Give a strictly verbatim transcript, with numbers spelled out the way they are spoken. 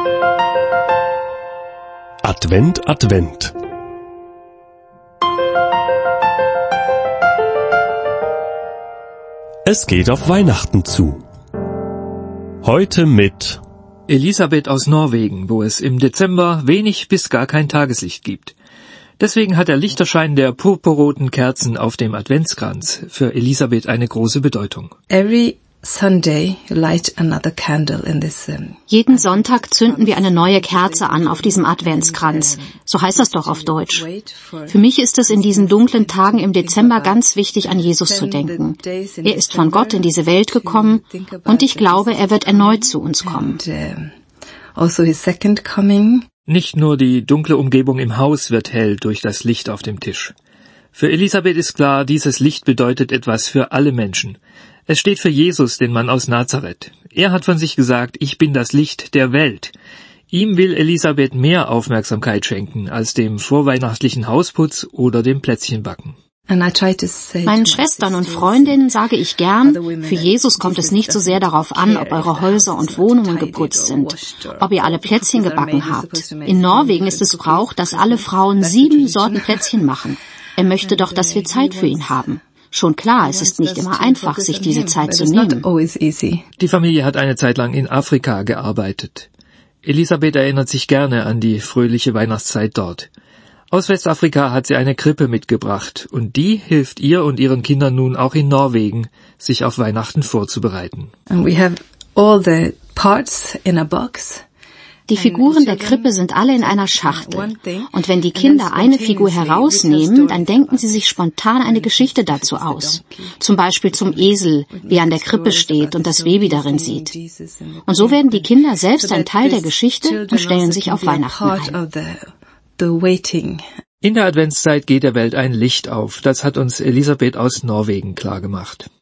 Advent, Advent. Es geht auf Weihnachten zu. Heute mit Elisabeth aus Norwegen, wo es im Dezember wenig bis gar kein Tageslicht gibt. Deswegen hat der Lichterschein der purpurroten Kerzen auf dem Adventskranz für Elisabeth eine große Bedeutung. Every Sunday light another candle in this. Um, Jeden Sonntag zünden wir eine neue Kerze an auf diesem Adventskranz. So heißt das doch auf Deutsch. Für mich ist es in diesen dunklen Tagen im Dezember ganz wichtig, an Jesus zu denken. Er ist von Gott in diese Welt gekommen und ich glaube, er wird erneut zu uns kommen. Also his second coming. Nicht nur die dunkle Umgebung im Haus wird hell durch das Licht auf dem Tisch. Für Elisabeth ist klar, dieses Licht bedeutet etwas für alle Menschen. Es steht für Jesus, den Mann aus Nazareth. Er hat von sich gesagt, ich bin das Licht der Welt. Ihm will Elisabeth mehr Aufmerksamkeit schenken als dem vorweihnachtlichen Hausputz oder dem Plätzchenbacken. Meinen Schwestern und Freundinnen sage ich gern, für Jesus kommt es nicht so sehr darauf an, ob eure Häuser und Wohnungen geputzt sind, ob ihr alle Plätzchen gebacken habt. In Norwegen ist es Brauch, dass alle Frauen sieben Sorten Plätzchen machen. Er möchte doch, dass wir Zeit für ihn haben. Schon klar, es ist nicht immer einfach, sich diese Zeit zu nehmen. Die Familie hat eine Zeit lang in Afrika gearbeitet. Elisabeth erinnert sich gerne an die fröhliche Weihnachtszeit dort. Aus Westafrika hat sie eine Krippe mitgebracht und die hilft ihr und ihren Kindern nun auch in Norwegen, sich auf Weihnachten vorzubereiten. And we have all the parts in a box. Die Figuren der Krippe sind alle in einer Schachtel. Und wenn die Kinder eine Figur herausnehmen, dann denken sie sich spontan eine Geschichte dazu aus. Zum Beispiel zum Esel, wie er an der Krippe steht und das Baby darin sieht. Und so werden die Kinder selbst ein Teil der Geschichte und stellen sich auf Weihnachten ein. In der Adventszeit geht der Welt ein Licht auf. Das hat uns Elisabeth aus Norwegen klargemacht.